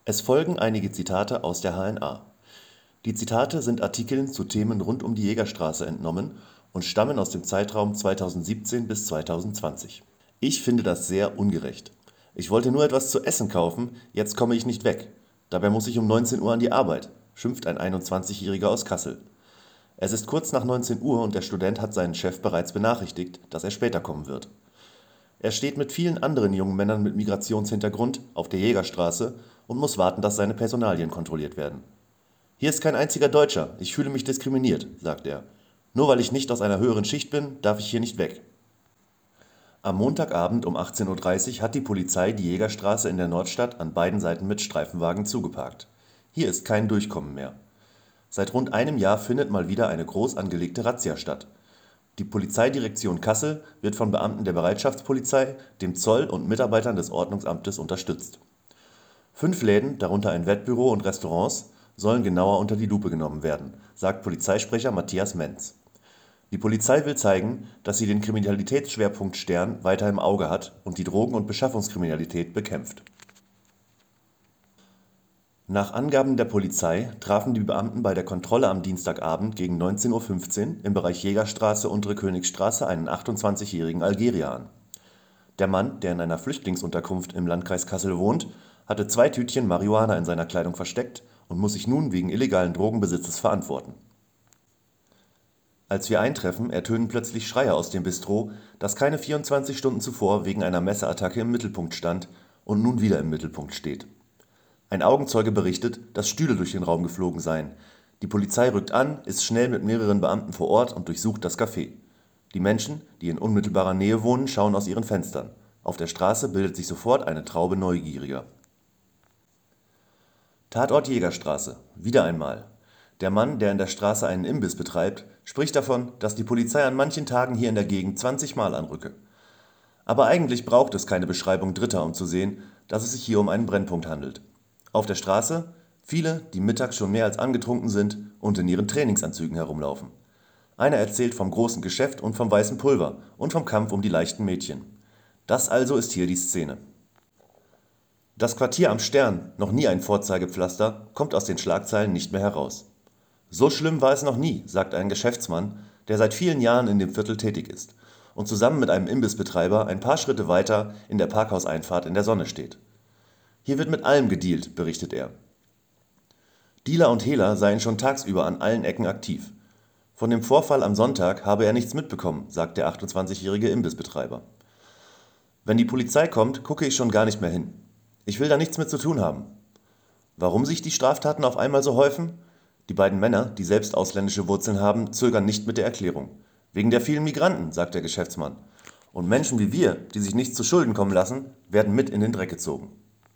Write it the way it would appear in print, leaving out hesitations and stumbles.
Es folgen einige Zitate aus der HNA. Die Zitate sind Artikeln zu Themen rund um die Jägerstraße entnommen und stammen aus dem Zeitraum 2017 bis 2020. Ich finde das sehr ungerecht. Ich wollte nur etwas zu essen kaufen, jetzt komme ich nicht weg. Dabei muss ich um 19 Uhr an die Arbeit, schimpft ein 21-Jähriger aus Kassel. Es ist kurz nach 19 Uhr und der Student hat seinen Chef bereits benachrichtigt, dass er später kommen wird. Er steht mit vielen anderen jungen Männern mit Migrationshintergrund auf der Jägerstraße und muss warten, dass seine Personalien kontrolliert werden. Hier ist kein einziger Deutscher, ich fühle mich diskriminiert, sagt er. Nur weil ich nicht aus einer höheren Schicht bin, darf ich hier nicht weg. Am Montagabend um 18:30 Uhr hat die Polizei die Jägerstraße in der Nordstadt an beiden Seiten mit Streifenwagen zugeparkt. Hier ist kein Durchkommen mehr. Seit rund einem Jahr findet mal wieder eine groß angelegte Razzia statt. Die Polizeidirektion Kassel wird von Beamten der Bereitschaftspolizei, dem Zoll und Mitarbeitern des Ordnungsamtes unterstützt. 5 Läden, darunter ein Wettbüro und Restaurants, sollen genauer unter die Lupe genommen werden, sagt Polizeisprecher Matthias Menz. Die Polizei will zeigen, dass sie den Kriminalitätsschwerpunkt Stern weiter im Auge hat und die Drogen- und Beschaffungskriminalität bekämpft. Nach Angaben der Polizei trafen die Beamten bei der Kontrolle am Dienstagabend gegen 19:15 Uhr im Bereich Jägerstraße Untere Königstraße einen 28-jährigen Algerier an. Der Mann, der in einer Flüchtlingsunterkunft im Landkreis Kassel wohnt, hatte 2 Tütchen Marihuana in seiner Kleidung versteckt und muss sich nun wegen illegalen Drogenbesitzes verantworten. Als wir eintreffen, ertönen plötzlich Schreie aus dem Bistro, das keine 24 Stunden zuvor wegen einer Messerattacke im Mittelpunkt stand und nun wieder im Mittelpunkt steht. Ein Augenzeuge berichtet, dass Stühle durch den Raum geflogen seien. Die Polizei rückt an, ist schnell mit mehreren Beamten vor Ort und durchsucht das Café. Die Menschen, die in unmittelbarer Nähe wohnen, schauen aus ihren Fenstern. Auf der Straße bildet sich sofort eine Traube Neugieriger. Tatort Jägerstraße. Wieder einmal. Der Mann, der in der Straße einen Imbiss betreibt, spricht davon, dass die Polizei an manchen Tagen hier in der Gegend 20 Mal anrücke. Aber eigentlich braucht es keine Beschreibung Dritter, um zu sehen, dass es sich hier um einen Brennpunkt handelt. Auf der Straße viele, die mittags schon mehr als angetrunken sind und in ihren Trainingsanzügen herumlaufen. Einer erzählt vom großen Geschäft und vom weißen Pulver und vom Kampf um die leichten Mädchen. Das also ist hier die Szene. Das Quartier am Stern, noch nie ein Vorzeigepflaster, kommt aus den Schlagzeilen nicht mehr heraus. So schlimm war es noch nie, sagt ein Geschäftsmann, der seit vielen Jahren in dem Viertel tätig ist und zusammen mit einem Imbissbetreiber ein paar Schritte weiter in der Parkhauseinfahrt in der Sonne steht. Hier wird mit allem gedealt, berichtet er. Dealer und Hehler seien schon tagsüber an allen Ecken aktiv. Von dem Vorfall am Sonntag habe er nichts mitbekommen, sagt der 28-jährige Imbissbetreiber. Wenn die Polizei kommt, gucke ich schon gar nicht mehr hin. Ich will da nichts mit zu tun haben. Warum sich die Straftaten auf einmal so häufen? Die beiden Männer, die selbst ausländische Wurzeln haben, zögern nicht mit der Erklärung. Wegen der vielen Migranten, sagt der Geschäftsmann. Und Menschen wie wir, die sich nichts zu Schulden kommen lassen, werden mit in den Dreck gezogen.